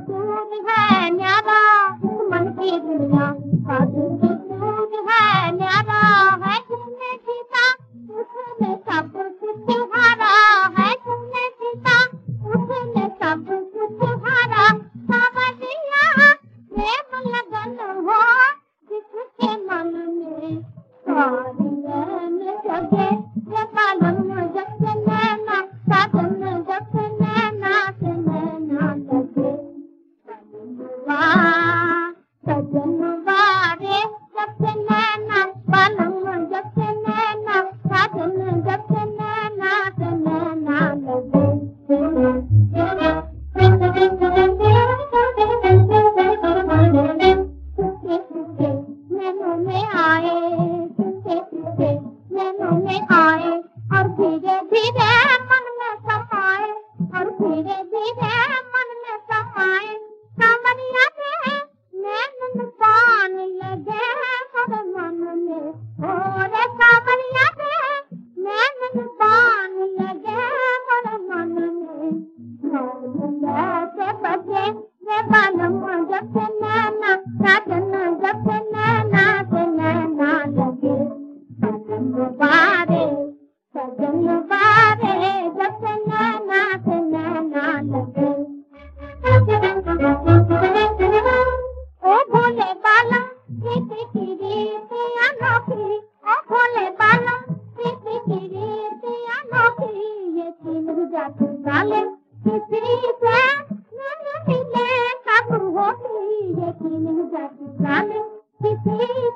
दूध है न्यारा मन की दुनिया का दूध है न्यारा है तुमने जीता उसने सब कुछ हारा है तुमने जीता उसने सब कुछ हारा सावरिया प्रेम लगन हो जिसके मन में सारी जगे ये बालम जब से नैना साधन जब से नैना से नैना लगे सजन वारे जब से नैना बालम जब से नैना साधन जब से नैना लगे नैनों में आए नैनों में आए और धीरे धीरे मन में समाए और धीरे धीरे मन में समाए सावरिया के नैन पान लगे हर मन में और सावरिया के नैन पान लगे हर मन में से बजे वे बालम जब से नैना साजन जब से नैना लगे सजन बारे जब से नैना लगे ओ भोले बालम प्रीति की रीत अनोखी ओ भोले बालम प्रीति की रीत अनोखी ये तीन जाति वाले किसी से न मिले कब होगी ये तीन जाति वाले किसी